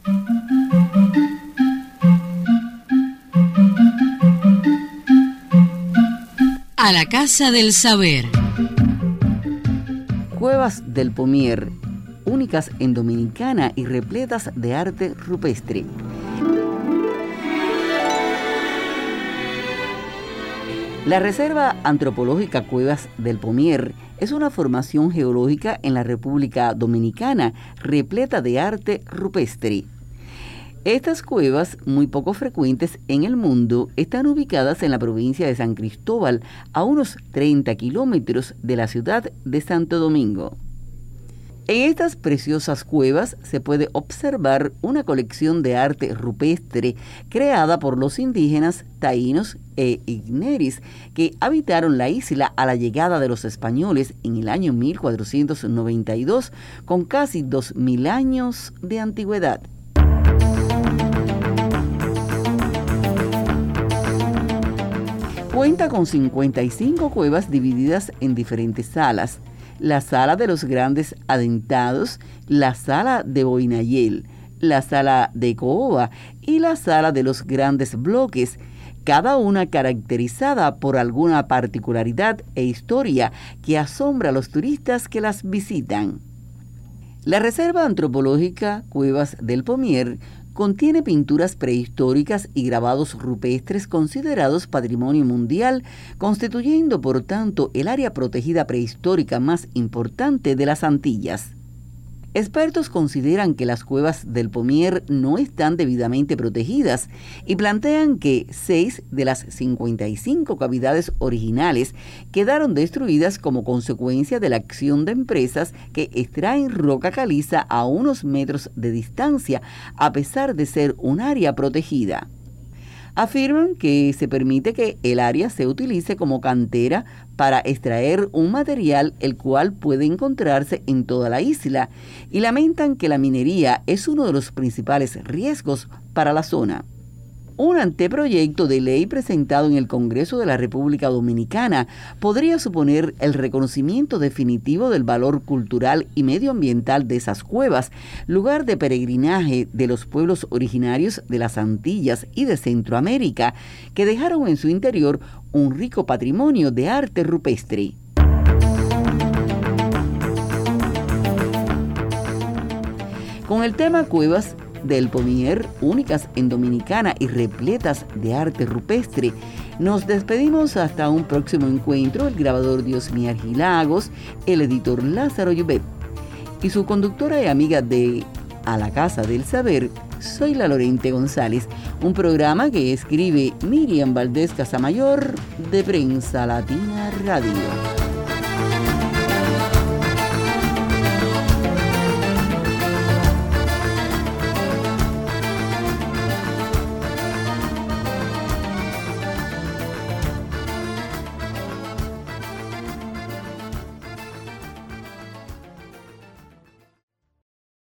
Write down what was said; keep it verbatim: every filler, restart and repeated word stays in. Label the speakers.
Speaker 1: A la Casa del Saber.
Speaker 2: Cuevas del Pomier, únicas en Dominicana y repletas de arte rupestre. La Reserva Antropológica Cuevas del Pomier es una formación geológica en la República Dominicana repleta de arte rupestre. Estas cuevas, muy poco frecuentes en el mundo, están ubicadas en la provincia de San Cristóbal, a unos treinta kilómetros de la ciudad de Santo Domingo. En estas preciosas cuevas se puede observar una colección de arte rupestre creada por los indígenas taínos e igneris que habitaron la isla a la llegada de los españoles en el año mil cuatrocientos noventa y dos, con casi dos mil años de antigüedad. Cuenta con cincuenta y cinco cuevas divididas en diferentes salas: la sala de los grandes adentados, la sala de Boinayel, la sala de Cooba y la sala de los grandes bloques, cada una caracterizada por alguna particularidad e historia que asombra a los turistas que las visitan. La Reserva Antropológica Cuevas del Pomier contiene pinturas prehistóricas y grabados rupestres considerados Patrimonio Mundial, constituyendo por tanto el área protegida prehistórica más importante de las Antillas. Expertos consideran que las cuevas del Pomier no están debidamente protegidas y plantean que seis de las cincuenta y cinco cavidades originales quedaron destruidas como consecuencia de la acción de empresas que extraen roca caliza a unos metros de distancia, a pesar de ser un área protegida. Afirman que se permite que el área se utilice como cantera para extraer un material el cual puede encontrarse en toda la isla, y lamentan que la minería es uno de los principales riesgos para la zona. Un anteproyecto de ley presentado en el Congreso de la República Dominicana podría suponer el reconocimiento definitivo del valor cultural y medioambiental de esas cuevas, lugar de peregrinaje de los pueblos originarios de las Antillas y de Centroamérica, que dejaron en su interior un rico patrimonio de arte rupestre. Con el tema Cuevas del Pomier, únicas en Dominicana y repletas de arte rupestre, nos despedimos hasta un próximo encuentro. El grabador Diosmi Argilagos, el editor Lázaro Yubet y su conductora y amiga de A la Casa del Saber, soy la Lorente González, un programa que escribe Miriam Valdés Casamayor de Prensa Latina Radio.